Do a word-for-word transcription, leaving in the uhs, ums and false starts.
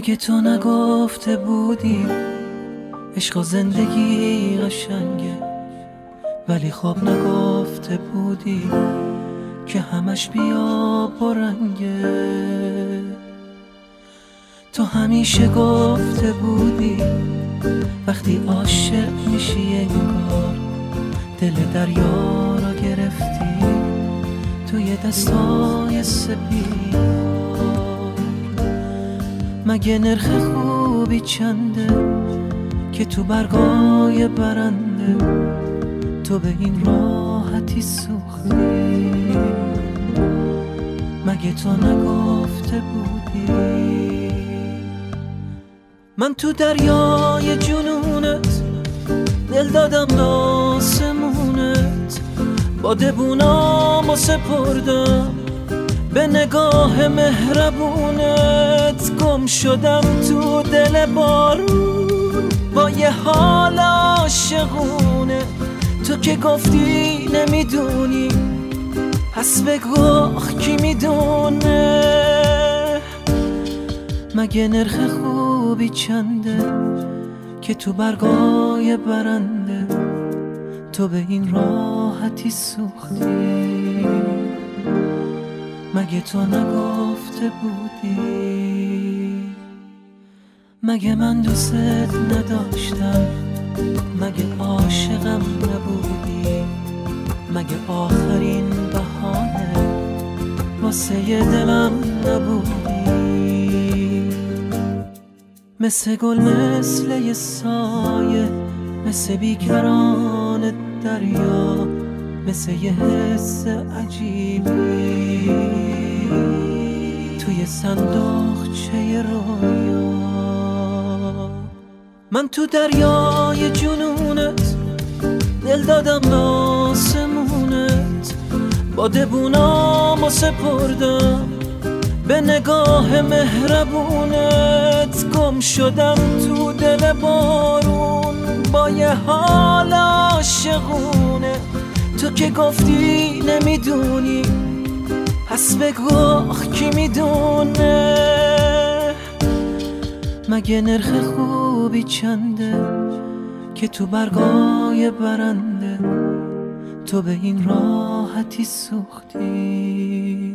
مگه تو نگفته بودی عشق و زندگی قشنگه، ولی خب نگفته بودی که همش بیا برنگه. تو همیشه گفته بودی وقتی عاشق میشی انگار دل دریا رو گرفتی توی دستای سپید. مگه نرخ خوبی چنده که تو برگای برنده تو به این راحتی سوختی؟ مگه تو نگفته بودی من تو دریای جنونت دل دادم لاسمونت، بادبونامو سپردم به نگاه مهربونت، گم شدم تو دل بارون با یه حال عاشقونه. تو که گفتی نمیدونی پس بگو آخ کی میدونه. مگه نرخ خوبی چنده که تو برگای برنده تو به این راحتی سوختی؟ مگه تو نگفته بودی؟ مگه من دوست نداشتم؟ مگه عاشقم نبودی؟ مگه آخرین بهانه واسه دلم نبودی؟ مثل گل مثل یه سایه، مثل بیکران دریا، مثل یه حس عجیبی توی صندوقچه رویا. من تو دریای جنونت دل دادم لاسمونت، بادبونامو سپردم به نگاه مهربونت، گم شدم تو دل بارون با یه حال عاشقونه. تو که گفتی نمیدونی پس بگو آخ کی میدونه. مگه نرخ خوبی چنده که تو برگای برنده تو به این راحتی سوختی؟